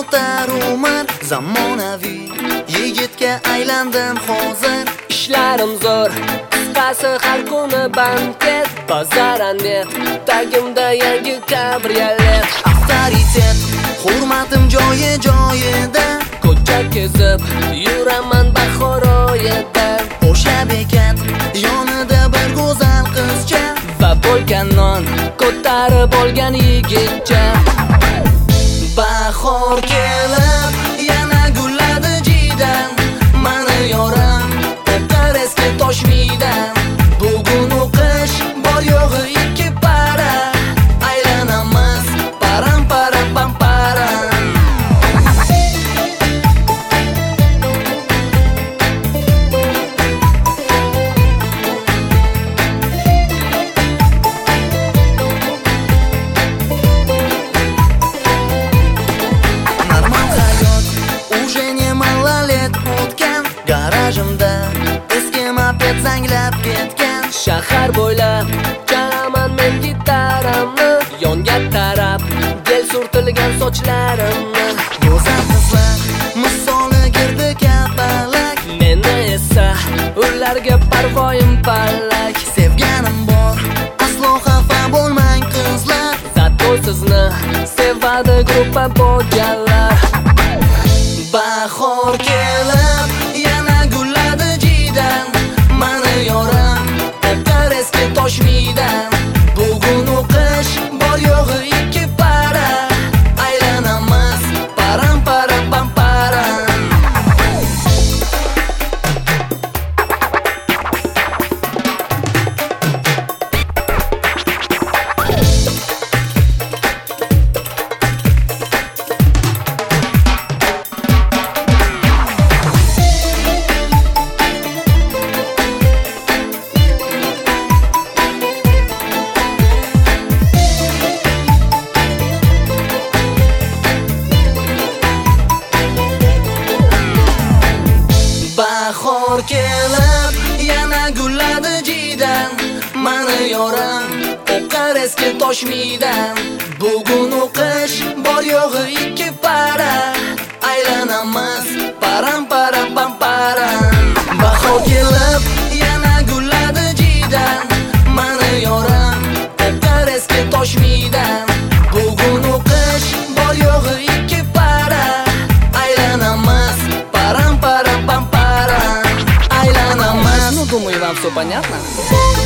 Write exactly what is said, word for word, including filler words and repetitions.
o'tar umr, zamonaviy yigitga aylandim hozir. Ishlarim zo'r, qisqasi har kuni banket, bazarandet, tagimda yangi kabriolet. Avtoritet, hurmatim joyi joyida, ko'cha kezib yuraman bahor oyida. O'sha bekat yonida bir go'zal qizcha va bo'lgan non ko'tarib olgan yigitcha. Bahor kelib yana gulladi jidan, mani yorim o'tar eski toshmidan. Bugun o'qish bor yo'g'i ikki para, aylanamiz param param pam param. Garajimda eski moped zanglab ketgan. Shahar bo'ylab chalaman men gitaramni, yonga tarab gel surtilgan sochlarimni. Go'zal qizlar misoli girdi kapalak, meni esa ularga parvoyim pallak. Sevganim bor, aslo xafa bo'lmang qizlar, zato sizni sevadi gruppa bo'lganlar. Bahor kelib yana gulladi jidan, mani yorim o'tar eski toshmidan. Bugun o'qish bor yo'g'i ikki para, aylanamiz param param pam param. Bahor kelib yana gulladi jidan, mani yorim o'qar eski toshmidan. Bugun o'qish bor yo'g'i ikki para, aylanamiz param param pam param. Bahor kelib yana gulladi jidan, mani yorim o'qar eski toshmidan. Bugun o'qish bor yo'g'i ikki para, aylanamiz param param pam param. Ну, думаю, вам все понятно.